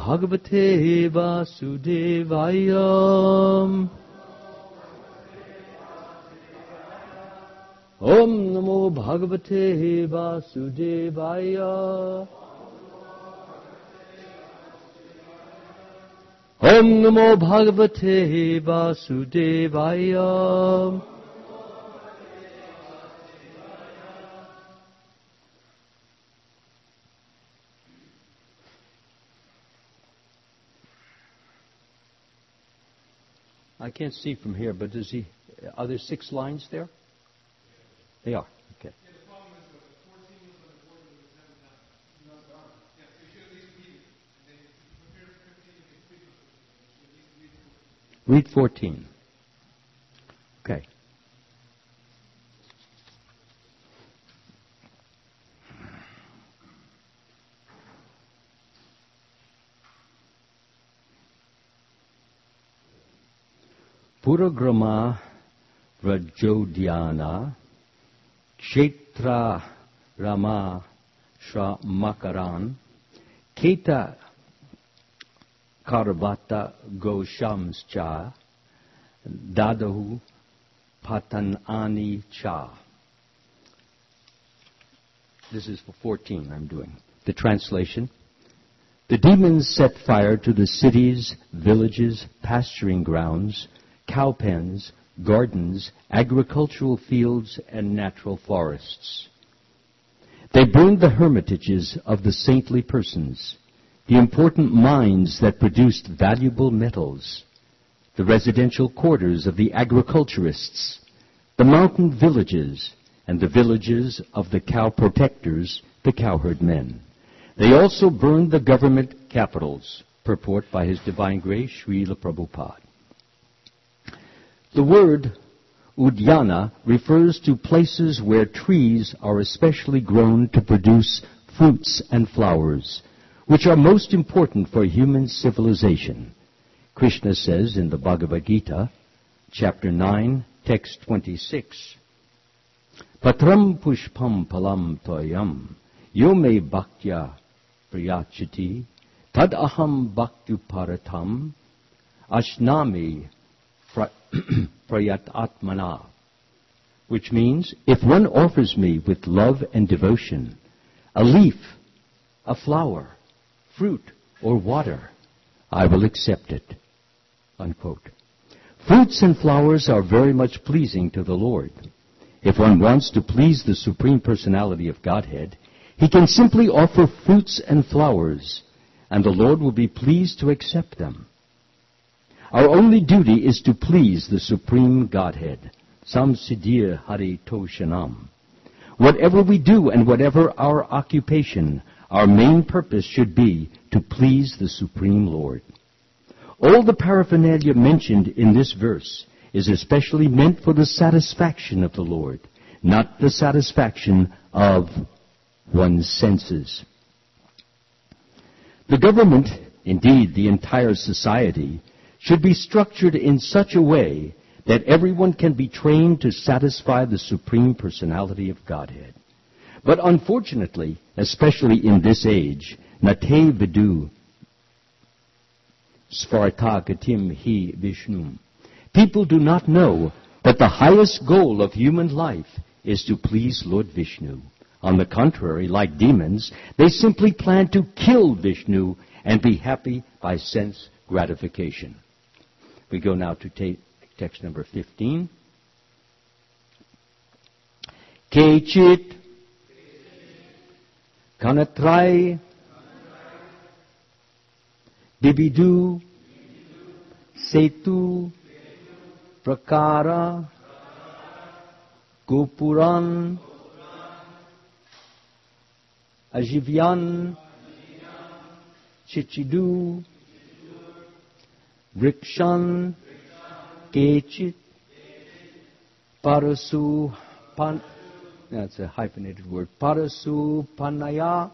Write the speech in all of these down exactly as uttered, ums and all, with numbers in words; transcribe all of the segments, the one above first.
Bhagavate Vasudevaya. Om Namo Bhagavate Vasudevaya. Om Namo Bhagavate Vasudevaya. I can't see from here, but does he? Are there six lines there? They are. Okay. Read fourteen. Okay. Puragrama Vrajodhyana Kshetra Rama Shra Makaran Keta Karvata Goshamscha Dadahu Patanani Cha. This is for fourteen I'm doing. The translation. The demons set fire to the cities, villages, pasturing grounds, cow pens, gardens, agricultural fields, and natural forests. They burned the hermitages of the saintly persons, the important mines that produced valuable metals, the residential quarters of the agriculturists, the mountain villages, and the villages of the cow protectors, the cowherd men. They also burned the government capitals, purport by His Divine Grace, Srila Prabhupada. The word Udyana refers to places where trees are especially grown to produce fruits and flowers, which are most important for human civilization. Krishna says in the Bhagavad Gita, chapter nine, text twenty-six, Patram pushpam palam toyam yome bhaktya priyachati tad aham bhaktuparatam ashnami prayat atmana, which means, if one offers me with love and devotion a leaf, a flower, fruit, or water, I will accept it. Unquote. Fruits and flowers are very much pleasing to the Lord. If one wants to please the Supreme Personality of Godhead, he can simply offer fruits and flowers, and the Lord will be pleased to accept them. Our only duty is to please the Supreme Godhead. Samsiddhir Hari Toshanam. Whatever we do and whatever our occupation, our main purpose should be to please the Supreme Lord. All the paraphernalia mentioned in this verse is especially meant for the satisfaction of the Lord, not the satisfaction of one's senses. The government, indeed the entire society, should be structured in such a way that everyone can be trained to satisfy the Supreme Personality of Godhead. But unfortunately, especially in this age, nate vidu svartagatim hi Vishnum. People do not know that the highest goal of human life is to please Lord Vishnu. On the contrary, like demons, they simply plan to kill Vishnu and be happy by sense gratification. We go now to ta- text number fifteen. Kechit Kanatrai Bibidu Setu Prakara Gopuran Ajivyan Chichidu Vrikshan Kechit Parasu Pan. That's a hyphenated word. Parasu Panaya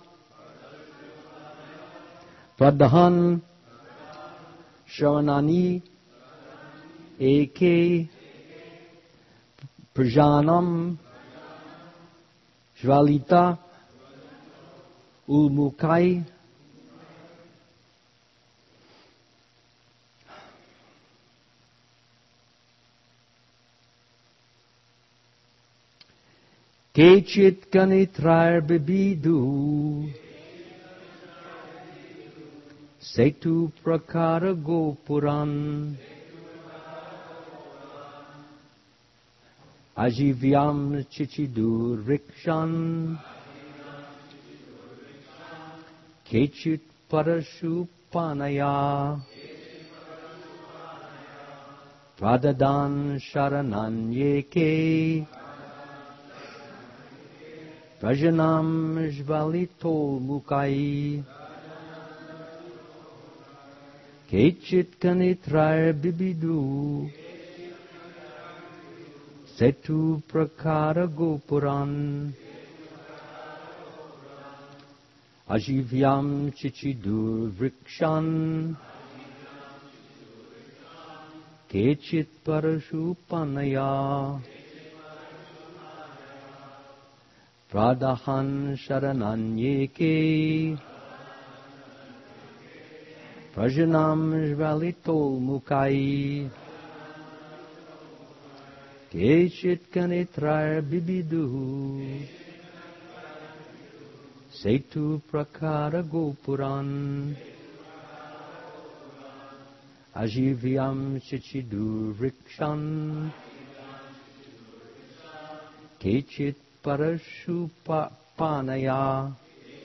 Pradhan Shravanani Eke Prajanam Shvalita Ulmukai Kechit kanitrar bibidu. Setu prakara gopuran. Ajivyam chichidur rikshan. Kechit parashupanaya. Pradadan sharananyeke. Prajanam jvalito mukai. Kechit kanitrar bibidu. Setu prakara gopuran. Ajivyam chichidur vrikshan. Kechit parashupanaya. Pradahan sharananyeke. Prajanam jvalitol mukai. Kechit kanitrar bibidu. Setu prakara gopuran. Ajivyam chichidur vrikshan. Kechit parashupanaya.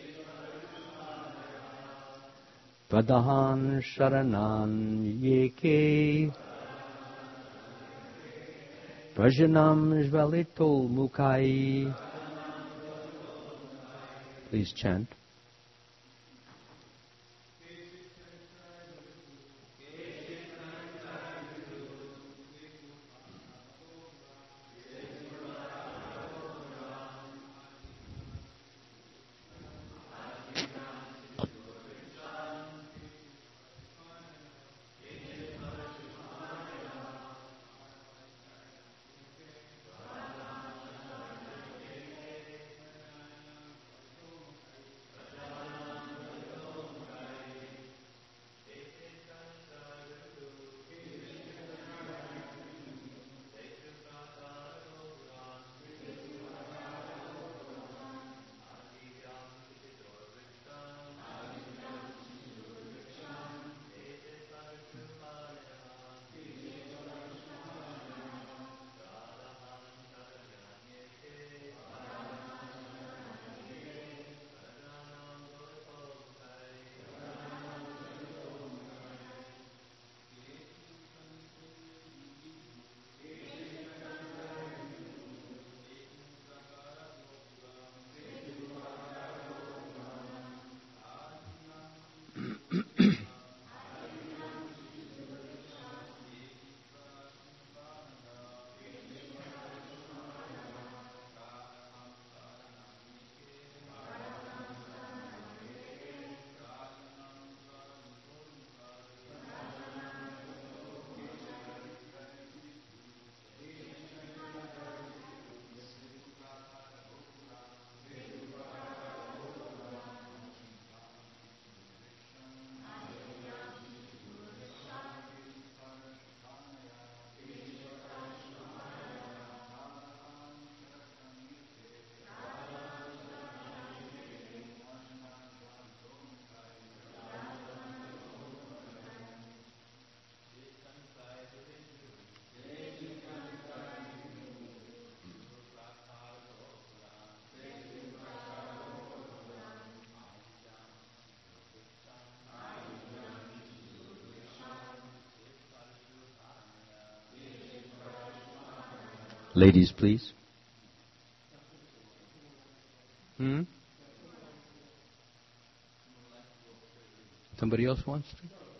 Pradahan sharanan yeke. Prajanam jvalitol mukai. Please chant. Ladies, please. Hmm? Somebody else wants to?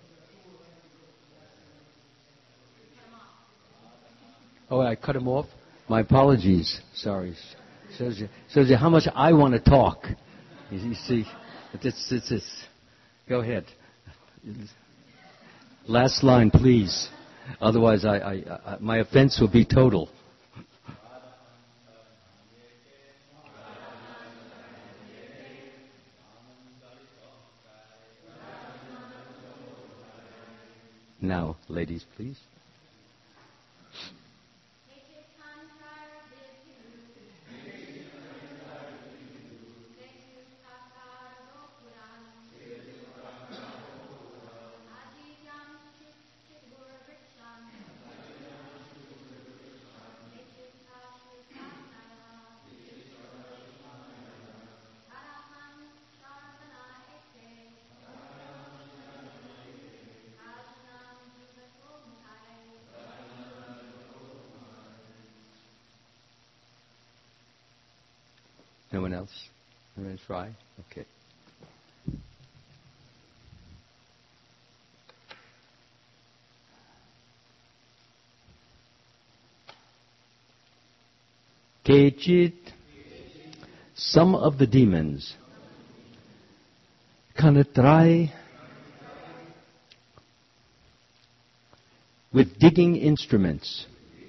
Oh, I cut him off? My apologies. Sorry. Shows you, shows you how much I want to talk. You, you see, it's, it's, it's, go ahead. Last line, please. Otherwise, I, I, I, my offense will be total. Now, ladies, please. No one else? I'm going to try? Okay. Kechit. Some of the demons kanatrai with digging instruments.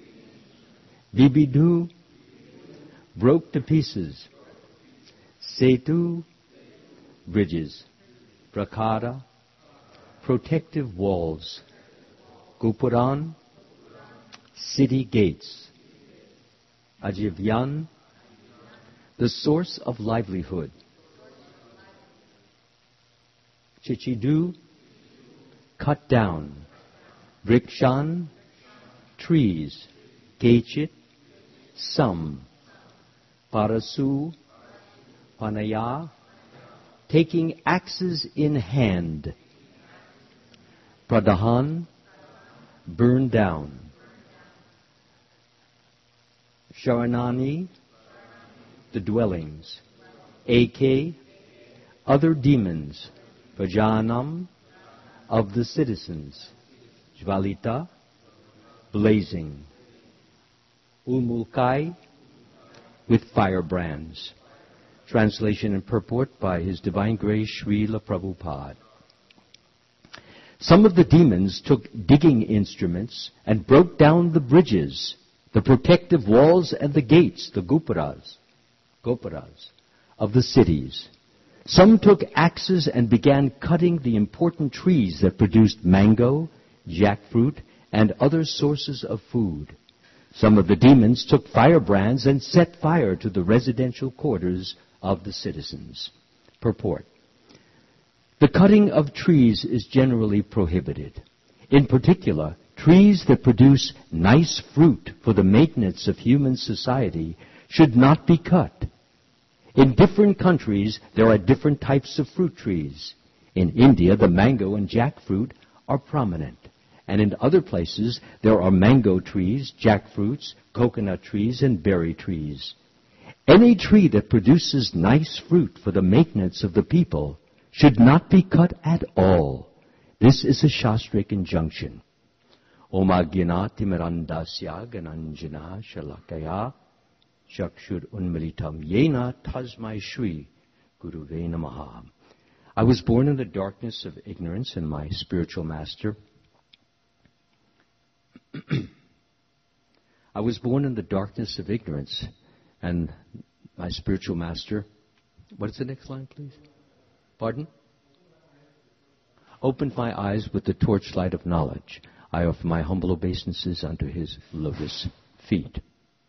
Bibidu broke to pieces. Setu bridges. Prakara protective walls. Gupuran city gates. Ajivyan the source of livelihood. Chichidu cut down. Vrikshan trees. Kechit some. Parasu Panaya taking axes in hand. Pradahan burn down. Sharanani the dwellings. Ak other demons. Prajanam of the citizens. Jvalita blazing. Umulkai with firebrands. Translation and purport by His Divine Grace Srila Prabhupada. Some of the demons took digging instruments and broke down the bridges, the protective walls and the gates, the gupuras, gopuras, of the cities. Some took axes and began cutting the important trees that produced mango, jackfruit, and other sources of food. Some of the demons took firebrands and set fire to the residential quarters of the citizens. Purport. The cutting of trees is generally prohibited. In particular, trees that produce nice fruit for the maintenance of human society should not be cut. In different countries, there are different types of fruit trees. In India, the mango and jackfruit are prominent. And in other places, there are mango trees, jackfruits, coconut trees, and berry trees. Any tree that produces nice fruit for the maintenance of the people should not be cut at all. This is a Shastric injunction. Om Agyanati Mirandasya Gananjana Shalakaya Chakshur Unmilitam Yena Tasmai Shri Guruve Namaha. I was born in the darkness of ignorance, and my spiritual master I was born in the darkness of ignorance, and my spiritual master, what is the next line, please? Pardon? Opened my eyes with the torchlight of knowledge. I offer my humble obeisances unto His lotus feet.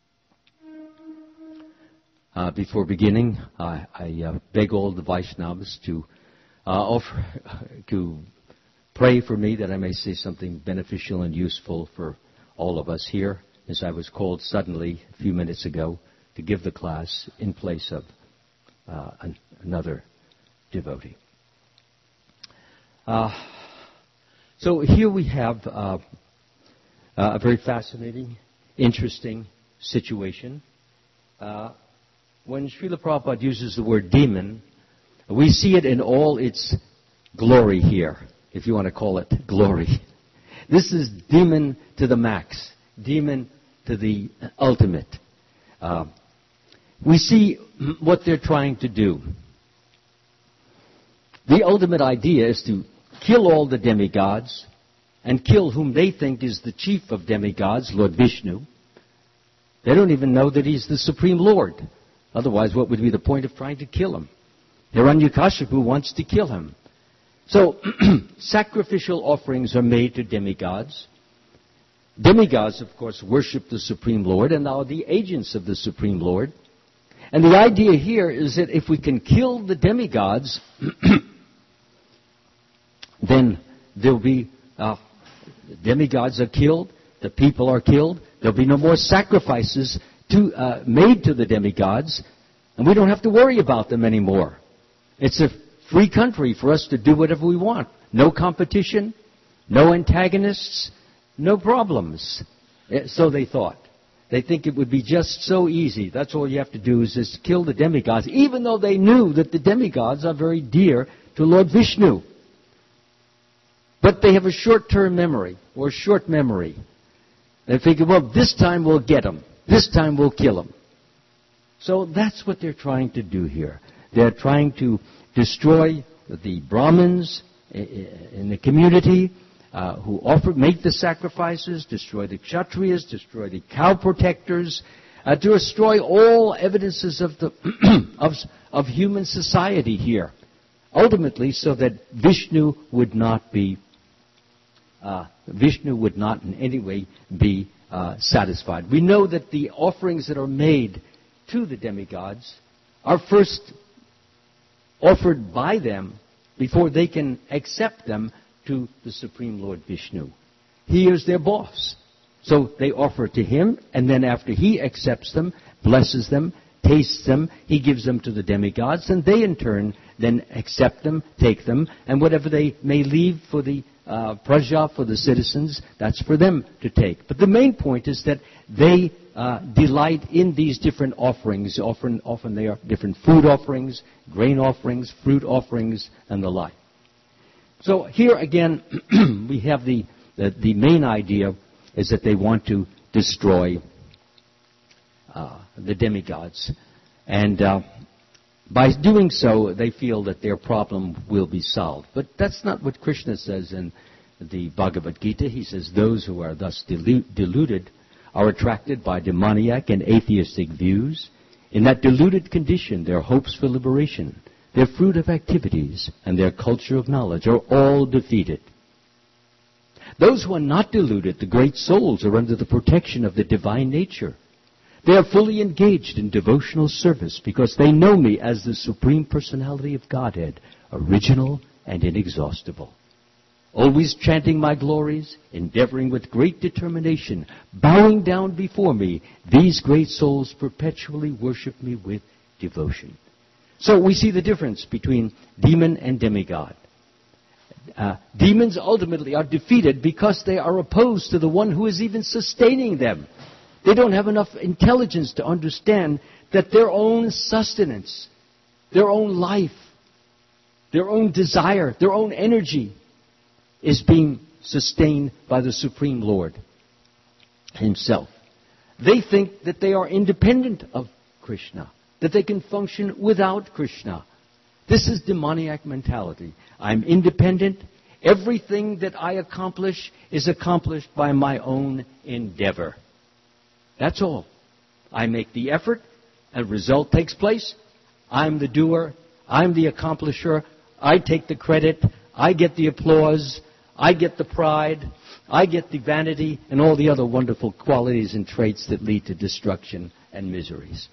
Uh, before beginning, uh, I uh, beg all the Vaishnavas to uh, offer, to pray for me that I may say something beneficial and useful for all of us here, as I was called suddenly a few minutes ago to give the class in place of uh, an, another devotee. Uh, so here we have uh, uh, a very fascinating, interesting situation. Uh, when Srila Prabhupada uses the word demon, we see it in all its glory here, if you want to call it glory. This is demon to the max, demon to the ultimate. Uh, we see what they're trying to do. The ultimate idea is to kill all the demigods and kill whom they think is the chief of demigods, Lord Vishnu. They don't even know that he's the Supreme Lord. Otherwise, what would be the point of trying to kill him? Hiranyakashipu wants to kill him. So, sacrificial offerings are made to demigods. Demigods, of course, worship the Supreme Lord and are the agents of the Supreme Lord. And the idea here is that if we can kill the demigods, then there'll be, uh, demigods are killed, the people are killed, there'll be no more sacrifices to, uh, made to the demigods, and we don't have to worry about them anymore. It's a free country for us to do whatever we want. No competition, no antagonists, no problems. So they thought. They think it would be just so easy. That's all you have to do is just kill the demigods, even though they knew that the demigods are very dear to Lord Vishnu. But they have a short-term memory, or short memory. They figure, well, this time we'll get them. This time we'll kill them. So that's what they're trying to do here. They're trying to destroy the Brahmins in the community uh, who offer, make the sacrifices, destroy the Kshatriyas, destroy the cow protectors, uh, to destroy all evidences of the of, of human society here. Ultimately, so that Vishnu would not be uh, Vishnu would not in any way be uh, satisfied. We know that the offerings that are made to the demigods are first offered by them before they can accept them to the Supreme Lord Vishnu. He is their boss. So they offer to him, and then after he accepts them, blesses them, tastes them, he gives them to the demigods, and they in turn then accept them, take them, and whatever they may leave for the uh, praja, for the citizens, that's for them to take. But the main point is that they uh, delight in these different offerings. Often, often they are different food offerings, grain offerings, fruit offerings, and the like. So here again, we have the, the, the main idea is that they want to destroy uh, the demigods. And uh, by doing so, they feel that their problem will be solved. But that's not what Krishna says in the Bhagavad Gita. He says, those who are thus delu- deluded are attracted by demoniac and atheistic views. In that deluded condition, their hopes for liberation, their fruit of activities, and their culture of knowledge are all defeated. Those who are not deluded, the great souls, are under the protection of the divine nature. They are fully engaged in devotional service because they know me as the Supreme Personality of Godhead, original and inexhaustible. Always chanting my glories, endeavoring with great determination, bowing down before me, these great souls perpetually worship me with devotion. So we see the difference between demon and demigod. Uh, demons ultimately are defeated because they are opposed to the one who is even sustaining them. They don't have enough intelligence to understand that their own sustenance, their own life, their own desire, their own energy is being sustained by the Supreme Lord Himself. They think that they are independent of Krishna, that they can function without Krishna. This is demoniac mentality. I'm independent. Everything that I accomplish is accomplished by my own endeavor. That's all. I make the effort, a result takes place. I'm the doer. I'm the accomplisher. I take the credit. I get the applause. I get the pride. I get the vanity and all the other wonderful qualities and traits that lead to destruction and miseries.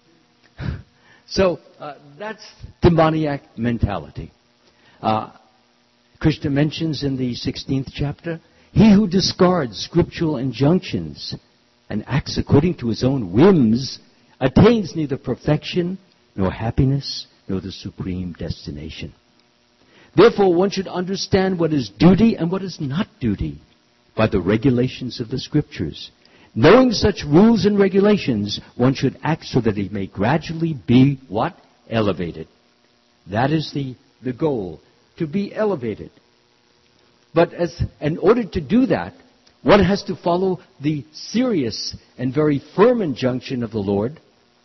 So uh, that's demoniac mentality. Uh, Krishna mentions in the sixteenth chapter, he who discards scriptural injunctions and acts according to his own whims attains neither perfection nor happiness nor the supreme destination. Therefore, one should understand what is duty and what is not duty by the regulations of the scriptures. Knowing such rules and regulations, one should act so that he may gradually be what? Elevated. That is the, the goal, to be elevated. But as in order to do that, one has to follow the serious and very firm injunction of the Lord.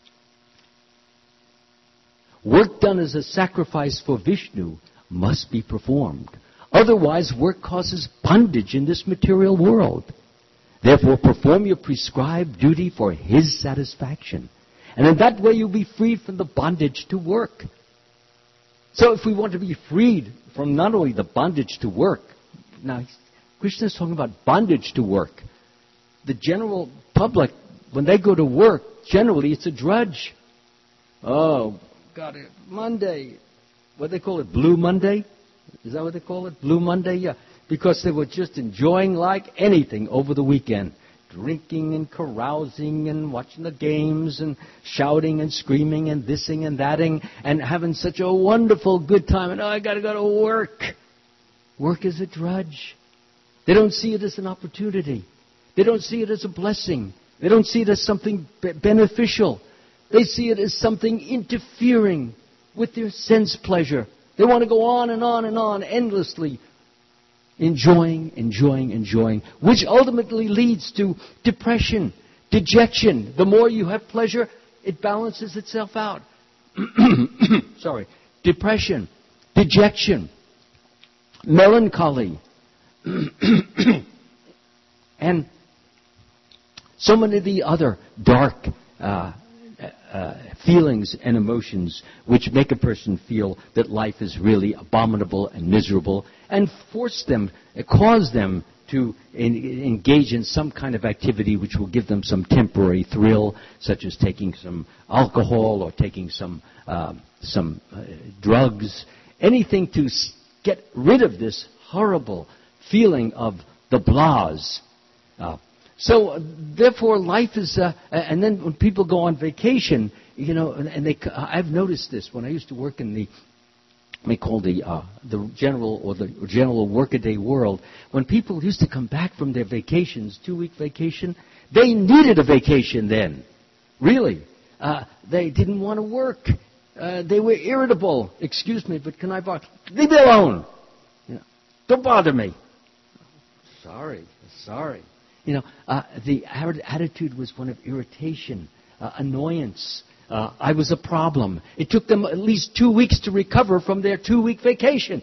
Work done as a sacrifice for Vishnu must be performed. Otherwise, work causes bondage in this material world. Therefore, perform your prescribed duty for His satisfaction. And in that way, you'll be freed from the bondage to work. So if we want to be freed from not only the bondage to work, now Krishna is talking about bondage to work. The general public, when they go to work, generally it's a drudge. Oh, got it. Monday. What do they call it? Blue Monday? Is that what they call it? Blue Monday? Yeah. Because they were just enjoying like anything over the weekend. Drinking and carousing and watching the games and shouting and screaming and thising and thating and having such a wonderful good time. And oh, I got to go to work. Work is a drudge. They don't see it as an opportunity. They don't see it as a blessing. They don't see it as something be- beneficial. They see it as something interfering with their sense pleasure. They want to go on and on and on endlessly, enjoying, enjoying, enjoying, which ultimately leads to depression, dejection. The more you have pleasure, it balances itself out. Sorry. Depression, dejection, melancholy, and so many of the other dark uh, uh, feelings and emotions which make a person feel that life is really abominable and miserable, and force them, cause them to in, engage in some kind of activity which will give them some temporary thrill, such as taking some alcohol or taking some uh, some uh, drugs, anything to s- get rid of this horrible feeling of the blahs. Uh, so, uh, therefore, life is. Uh, and then when people go on vacation, you know, and, and they, I've noticed this when I used to work in the. May call the uh, the general or the general workaday world. When people used to come back from their vacations, two-week vacation, they needed a vacation then. Really, uh, they didn't want to work. Uh, they were irritable. Excuse me, but can I borrow? Leave me alone. You know, don't bother me. Sorry, sorry. You know, uh, the attitude was one of irritation, uh, annoyance. Uh, I was a problem. It took them at least two weeks to recover from their two-week vacation.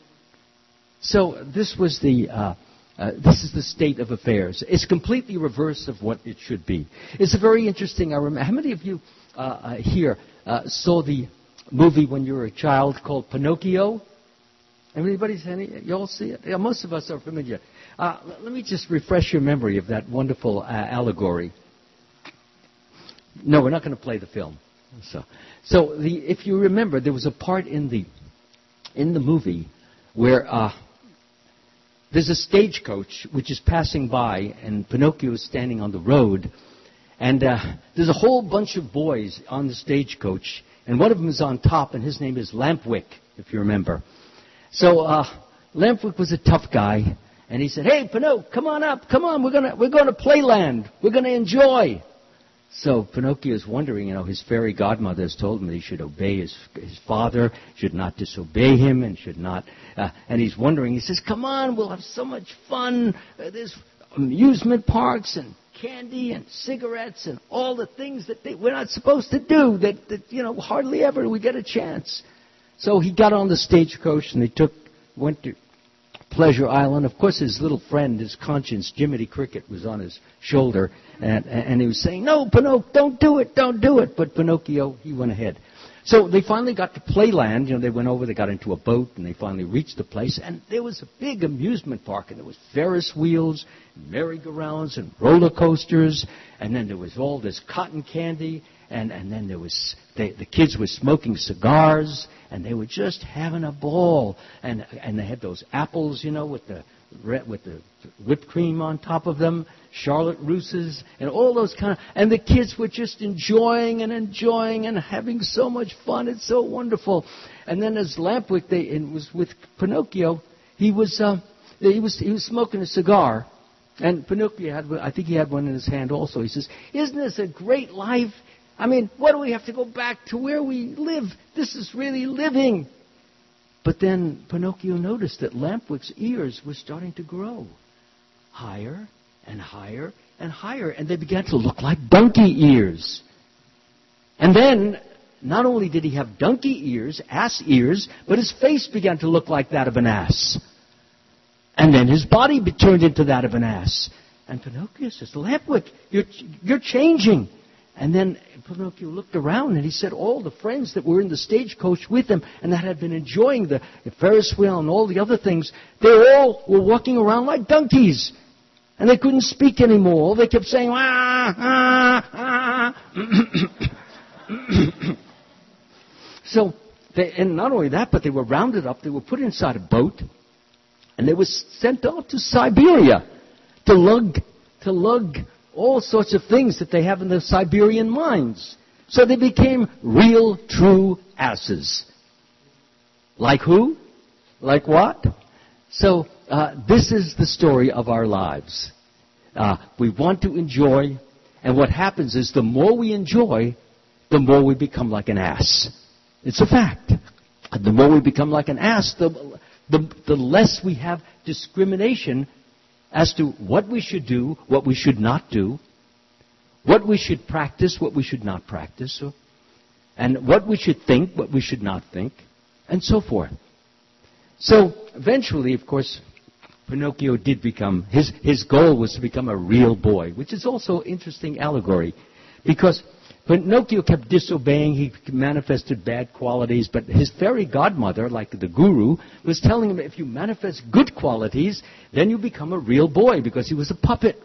So this was the uh, uh, this is the state of affairs. It's completely reverse of what it should be. It's a very interesting. I remember. How many of you uh, uh, here uh, saw the movie when you were a child called Pinocchio? Anybody? Any? You all see it? Yeah, most of us are familiar. Uh, let me just refresh your memory of that wonderful uh, allegory. No, we're not going to play the film. So, so the, if you remember, there was a part in the in the movie where uh, there's a stagecoach which is passing by, and Pinocchio is standing on the road, and uh, there's a whole bunch of boys on the stagecoach, and one of them is on top, and his name is Lampwick, if you remember. So uh, Lampwick was a tough guy, and he said, "Hey, Pinocchio, come on up, come on, we're gonna we're going to Playland, we're going to enjoy." So Pinocchio is wondering, you know, his fairy godmother has told him that he should obey his his father, should not disobey him, and should not. Uh, and he's wondering. He says, "Come on, we'll have so much fun. Uh, there's amusement parks and candy and cigarettes and all the things that they, we're not supposed to do. That, that you know, hardly ever we get a chance." So he got on the stagecoach and they took went to Pleasure Island. Of course, his little friend, his conscience, Jiminy Cricket, was on his shoulder, and, and he was saying, "No, Pinocchio, don't do it, don't do it." But Pinocchio, he went ahead. So they finally got to Playland. You know, they went over, they got into a boat, and they finally reached the place. And there was a big amusement park, and there was Ferris wheels, merry-go-rounds, and roller coasters, and then there was all this cotton candy, and, and then there was they, the kids were smoking cigars, and they were just having a ball. And and they had those apples, you know, with the with the whipped cream on top of them, Charlotte Russes, and all those kind of. And the kids were just enjoying and enjoying and having so much fun. It's so wonderful. And then as Lampwick, they it was with Pinocchio. He was uh, he was he was smoking a cigar, and Pinocchio had I think he had one in his hand also. He says, "Isn't this a great life? I mean, what do we have to go back to where we live? This is really living." But then Pinocchio noticed that Lampwick's ears were starting to grow higher and higher and higher, and they began to look like donkey ears. And then, not only did he have donkey ears, ass ears, but his face began to look like that of an ass. And then his body be turned into that of an ass. And Pinocchio says, "Lampwick, you're, you're changing." And then Pinocchio looked around and he said all the friends that were in the stagecoach with him and that had been enjoying the, the Ferris wheel and all the other things, they all were walking around like donkeys. And they couldn't speak anymore. They kept saying, "Ah, ah, ah." So, they, and not only that, but they were rounded up. They were put inside a boat and they were sent out to Siberia to lug, to lug all sorts of things that they have in the Siberian mines. So they became real, true asses. Like who? Like what? So uh, this is the story of our lives. Uh, we want to enjoy, And what happens is the more we enjoy, the more we become like an ass. It's a fact. And the more we become like an ass, the, the, the less we have discrimination as to what we should do, what we should not do, what we should practice, what we should not practice, and what we should think, what we should not think, and so forth. So eventually, of course, Pinocchio did become, his, his goal was to become a real boy, which is also an interesting allegory, because Pinocchio kept disobeying, he manifested bad qualities, but his fairy godmother, like the guru, was telling him, if you manifest good qualities, then you become a real boy, because he was a puppet.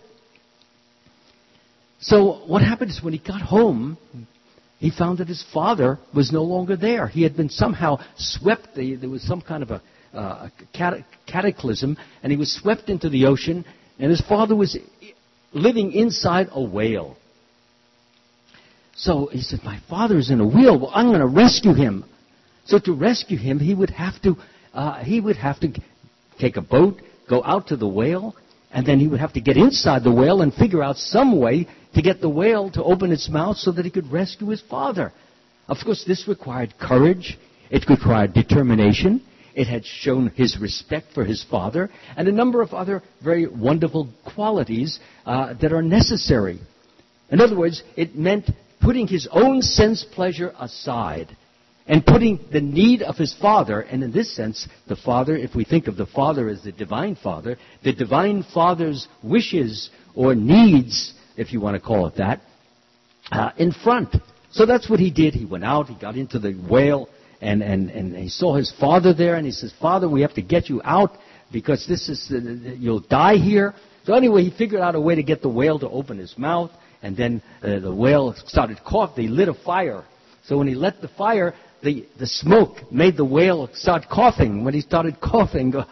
So what happened is when he got home, he found that his father was no longer there. He had been somehow swept, there was some kind of a, uh, a cataclysm, and he was swept into the ocean, and his father was living inside a whale. So he said, my father is in a whale. Well, I'm going to rescue him. So to rescue him, he would have to, uh, he would have to take a boat, go out to the whale, and then he would have to get inside the whale and figure out some way to get the whale to open its mouth so that he could rescue his father. Of course, this required courage. It required determination. It had shown his respect for his father, and a number of other very wonderful qualities uh, that are necessary. In other words, it meant putting his own sense pleasure aside and putting the need of his father, and in this sense, the father, if we think of the father as the divine father, the divine father's wishes or needs, if you want to call it that, uh, in front. So that's what he did. He went out, he got into the whale, and, and, and he saw his father there, and he says, Father, we have to get you out because this is, uh, you'll die here. So anyway, he figured out a way to get the whale to open his mouth, and then uh, the whale started coughing. They lit a fire. So when he lit the fire, the, the smoke made the whale start coughing. When he started coughing, go,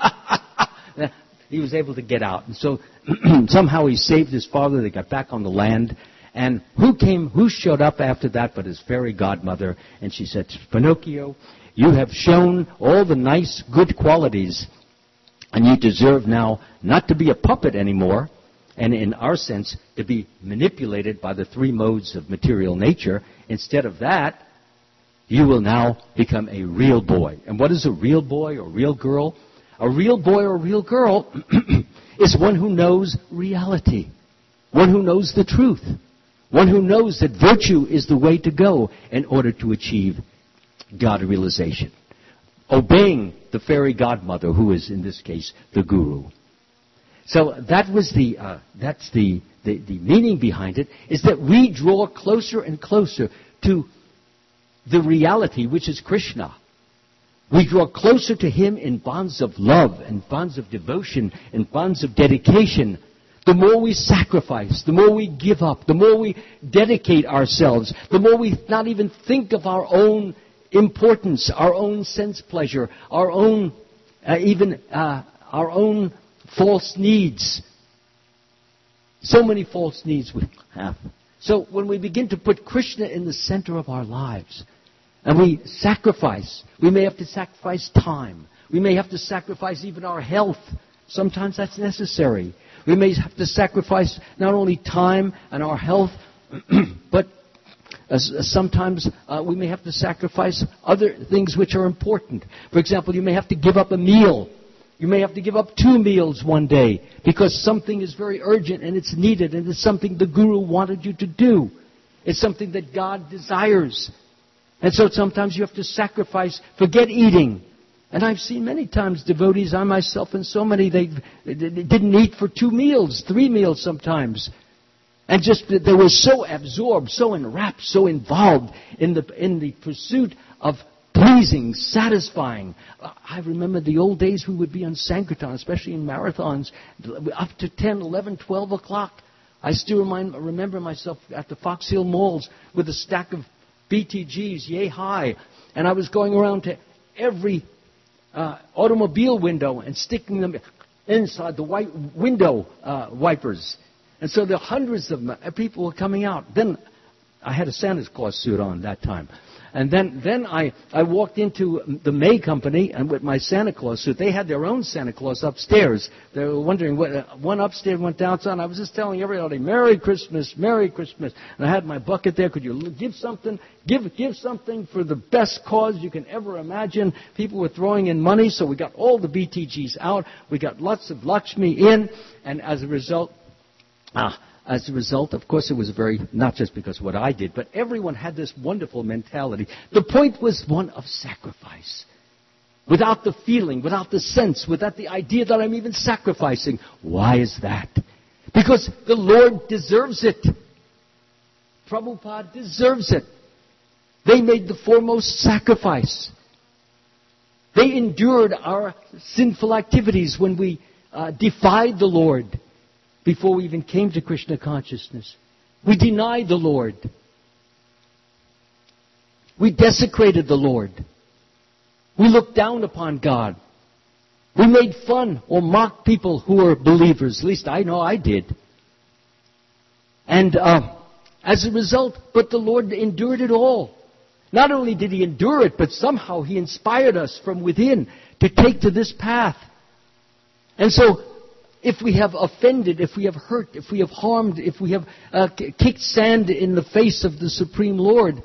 he was able to get out. And so somehow he saved his father. They got back on the land. And who came, who showed up after that but his fairy godmother? And she said, Pinocchio, you have shown all the nice, good qualities, and you deserve now not to be a puppet anymore, and in our sense, to be manipulated by the three modes of material nature. Instead of that, you will now become a real boy. And what is a real boy or real girl? A real boy or real girl is one who knows reality, one who knows the truth, one who knows that virtue is the way to go in order to achieve God realization. Obeying the fairy godmother, who is in this case the guru. So that was the uh, that's the, the the meaning behind it, is that we draw closer and closer to the reality, which is Krishna. We draw closer to him in bonds of love and bonds of devotion and bonds of dedication. The more we sacrifice, the more we give up, the more we dedicate ourselves, the more we not even think of our own importance, our own sense pleasure, our own uh, even uh, our own false needs. So many false needs we have. So when we begin to put Krishna in the center of our lives, and we sacrifice, we may have to sacrifice time. We may have to sacrifice even our health. Sometimes that's necessary. We may have to sacrifice not only time and our health, but uh, sometimes uh, we may have to sacrifice other things which are important. For example, you may have to give up a meal. You may have to give up two meals one day because something is very urgent and it's needed, and it's something the Guru wanted you to do. It's something that God desires. And so sometimes you have to sacrifice, forget eating. And I've seen many times devotees, I myself and so many, they, they didn't eat for two meals, three meals sometimes. And just they were so absorbed, so enwrapped, so involved in the in the pursuit of pleasing, satisfying. I remember the old days we would be on Sankirtan, especially in marathons, up to ten, eleven, twelve o'clock. I still remind, remember myself at the Fox Hill Malls with a stack of B T Gs, yay high. And I was going around to every uh, automobile window and sticking them inside the white window uh, wipers. And so there are hundreds of them, people were coming out. Then I had a Santa Claus suit on that time. And then, then I, I walked into the May Company and with my Santa Claus suit. They had their own Santa Claus upstairs. They were wondering, what, uh, one upstairs, one downstairs. I was just telling everybody, Merry Christmas, Merry Christmas. And I had my bucket there. Could you give something? Give, give something for the best cause you can ever imagine. People were throwing in money, so we got all the B T Gs out. We got lots of Lakshmi in. And as a result, ah, As a result, of course, it was very, not just because of what I did, but everyone had this wonderful mentality. The point was one of sacrifice. Without the feeling, without the sense, without the idea that I'm even sacrificing. Why is that? Because the Lord deserves it. Prabhupada deserves it. They made the foremost sacrifice. They endured our sinful activities when we uh, defied the Lord. Before we even came to Krishna consciousness. We denied the Lord. We desecrated the Lord. We looked down upon God. We made fun or mocked people who were believers. At least I know I did. And uh, as a result, but the Lord endured it all. Not only did He endure it, but somehow He inspired us from within to take to this path. And so, if we have offended, if we have hurt, if we have harmed, if we have uh, kicked sand in the face of the Supreme Lord,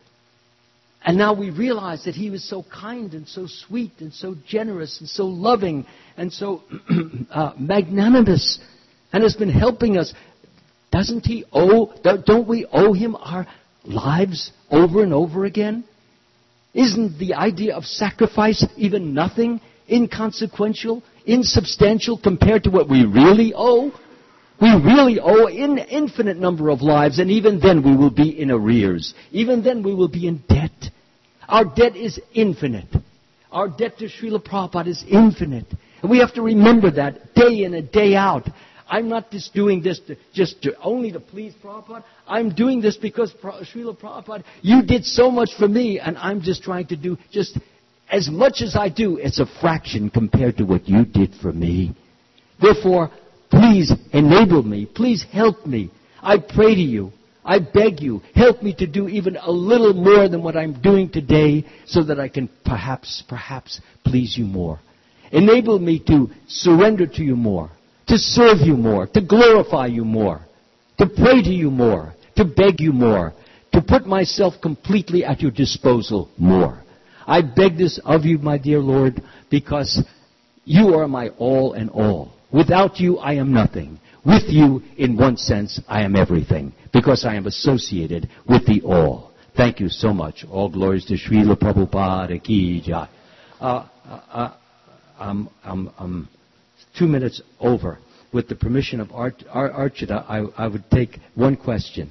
and now we realize that He was so kind and so sweet and so generous and so loving and so uh, magnanimous and has been helping us, doesn't He owe, don't we owe Him our lives over and over again? Isn't the idea of sacrifice even nothing, inconsequential, insubstantial compared to what we really owe? We really owe an infinite number of lives, and even then we will be in arrears. Even then we will be in debt. Our debt is infinite. Our debt to Srila Prabhupada is infinite. And we have to remember that day in and day out. I'm not just doing this to, just to, only to please Prabhupada. I'm doing this because Srila Prabhupada, you did so much for me, and I'm just trying to do just as much as I do. It's a fraction compared to what you did for me. Therefore, please enable me. Please help me. I pray to you. I beg you, help me to do even a little more than what I'm doing today so that I can perhaps, perhaps please you more. Enable me to surrender to you more, to serve you more, to glorify you more, to pray to you more, to beg you more, to put myself completely at your disposal more. I beg this of you, my dear Lord, because you are my all and all. Without you, I am nothing. With you, in one sense, I am everything, because I am associated with the all. Thank you so much. All glories to Srila Prabhupada Ki Jai. Uh, uh, uh, um, um, um, two minutes over. With the permission of Ar- Ar- Archita, I, I would take one question.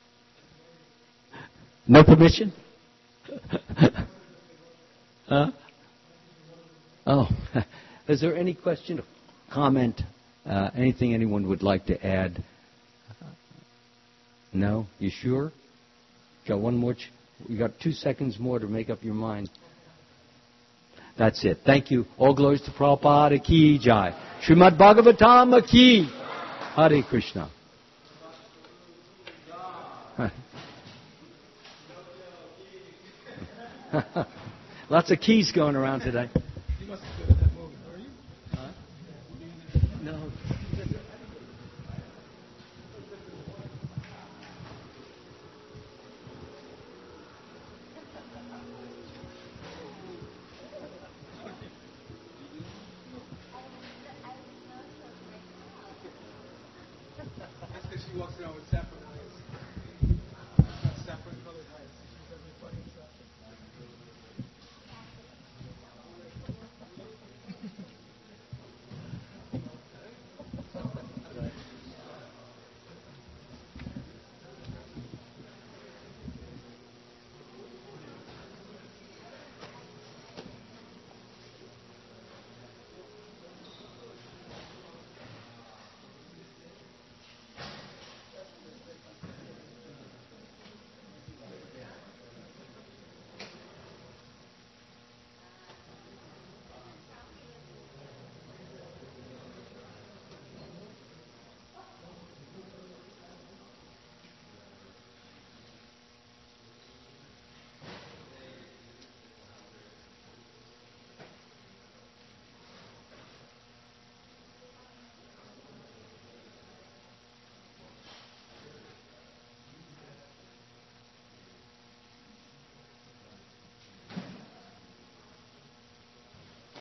No permission? Huh? Oh, is there any question, comment, uh, anything anyone would like to add? No? You sure? Got one more? Ch- you got two seconds more to make up your mind. That's it. Thank you. All glories to Prabhupada Ki Jai. Srimad Bhagavatam Ki. Hare Krishna. Lots of keys going around today. You must have been in that movie, were you? Huh? No. That's because she walks around with saffron.